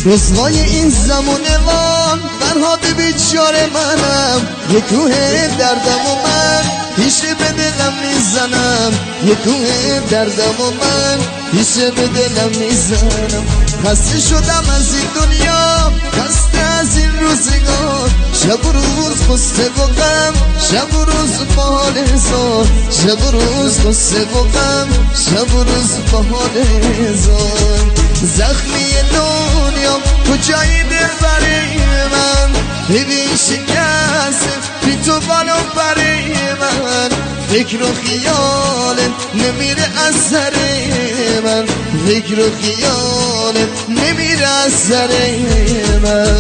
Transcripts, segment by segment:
رسوای این زمونمان فرهاد بیچاره منم، یه کوه دردم و من پیشه به دلم میزنم، یه کوه دردم و من پیشه به دلم میزنم. خسته شدم از این دنیا، خسته از این روزگار، شب و روز قصه و غم، شب و روز با حال هزار، شب و روز قصه و غم، شب و روز با حال هزار. زخمی دنیا کجای دل برای من، ببین شکست بی تو بالو برای من، فکر و خیالت نمیره از سر من، فکر و خیالت نمیره از سر من.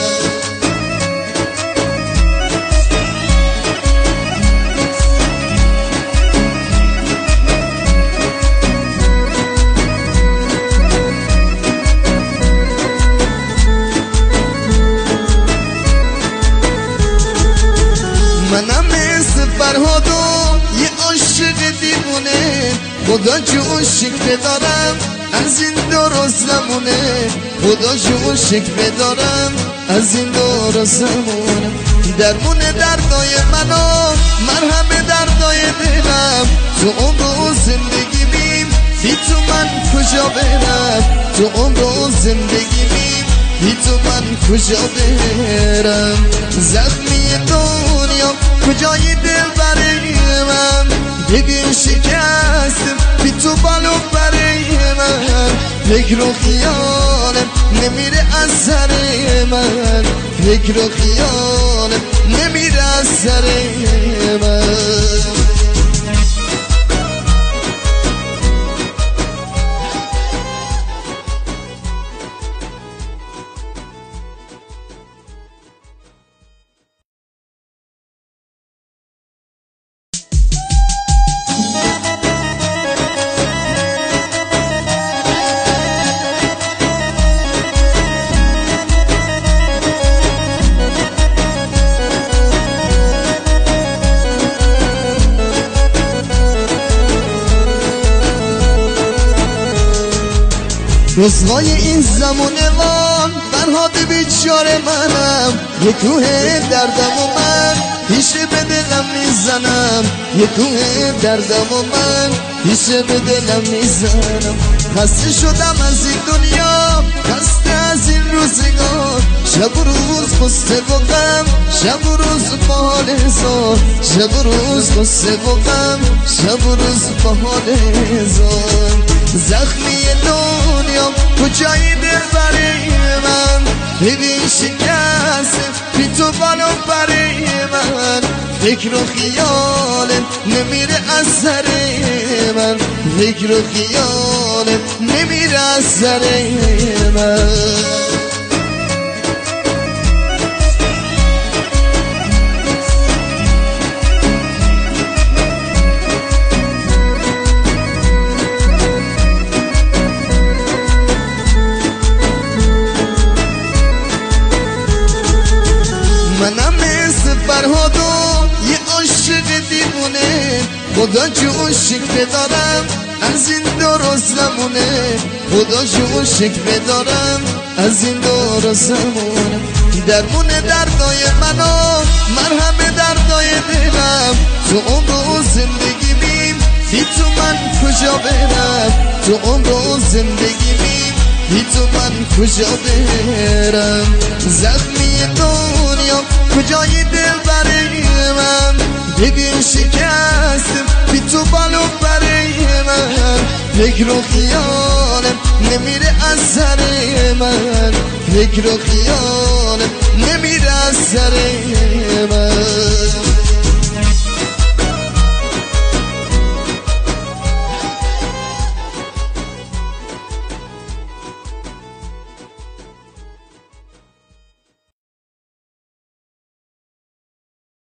منم مثل فرهاد و یه عاشق دیوونه، خدا جون شکر دارم از این درست زمونه، خدا جون شکر دارم از این درست زمونه. درمون دردای منو مرهم دردای دلم، تو عمر و زندگی میم بی تو من کجا برم، تو عمر و زندگی میم بی تو من کجا برم. زخمی دنیا کجای دل برای من، ببین شکستم بی تو بالو برای من، فکر و خیالم نمیره از سر من، فکر و خیالم نمیره از سر من. رسوای این زمونمان فرهاد بیچاره منم، یه کوه دردم و من پیشه به دلم میزنم، یه کوه دردم و من پیشه به دلم میزنم. خسته شدم از این دنیا، خسته از این روزگار، شب و روز قصه و غم، شب و روز با حال هزار، شب و روز قصه و غم، شب و روز با حال هزار. زخمی دنیا کجای دل برای من، ببین شکست بی تو بالو برای من، فکر و خیالت نمیره از سر من، فکر و خیالت نمیره از سر من. منم مثل فرهاد و یه عاشق دیوونه، خدا جون شکر دارم از این درست زمونه، خدا جون شکر دارم از این درست زمونه. درمون دردای منو مرهم دردای دلم، تو عمر و زندگی میم بی تو من کجا برم، تو عمر و زندگی میم بی تو من کجا برم. زخمی دنیا کجای دل برای من، ببین شکستم بی تو بالو برای من، فکر و خیالم نمیره از سر من، فکر و خیالم نمیره از سر من.